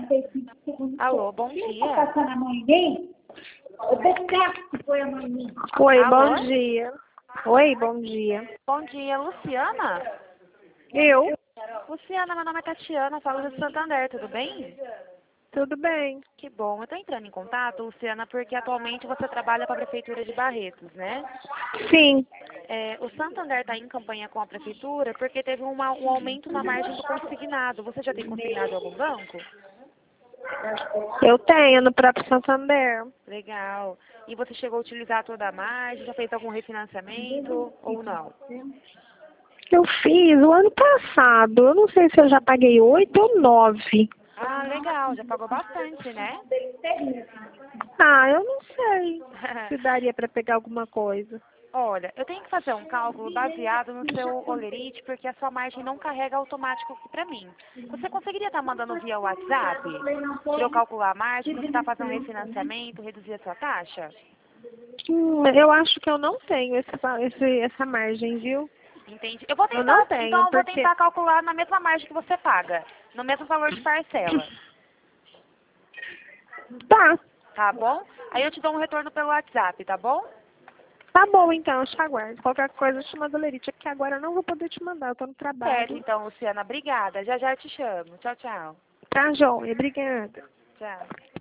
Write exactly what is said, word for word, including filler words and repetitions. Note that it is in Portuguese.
e cinco segundos. Alô, bom Quem dia. tá passando a mão em mim? Eu detesto que foi a mão em mim. Oi, Alô? bom dia. Oi, bom dia. Bom dia, Luciana? Eu? Luciana, meu nome é Tatiana, falo do Santander, tudo bem? Tudo bem. Que bom. Eu estou entrando em contato, Luciana, porque atualmente você trabalha com a Prefeitura de Barretos, né? Sim, É, o Santander está em campanha com a Prefeitura porque teve uma- um aumento na margem do consignado. Você já tem consignado em algum banco? eu tenho no próprio Santander. Legal. E você chegou a utilizar toda a margem? Já fez algum refinanciamento ou não? Eu fiz o ano passado. Eu não sei se eu já paguei oito ou nove. Ah, legal. Já pagou bastante, né? Ah, eu não sei se daria para pegar alguma coisa. Olha, eu tenho que fazer um cálculo baseado no seu olerite, porque a sua margem não carrega automático aqui para mim. Você conseguiria estar mandando via WhatsApp para eu calcular a margem, você está fazendo refinanciamento, reduzir a sua taxa? Hum, eu acho que eu não tenho esse, esse, essa margem, viu? Entendi. Eu vou Eu não tentar, tenho, então eu vou porque... tentar calcular na mesma margem que você paga, no mesmo valor de parcela, Tá, tá bom? Aí eu te dou um retorno pelo WhatsApp, tá bom? tá bom então, eu te aguardo. Qualquer coisa eu te mando a Lerite, porque agora eu não vou poder te mandar, eu tô no Certo, trabalho. então, Luciana. Obrigada. Já já eu te chamo. Tchau, tchau. Tá, joia, obrigada. Tchau.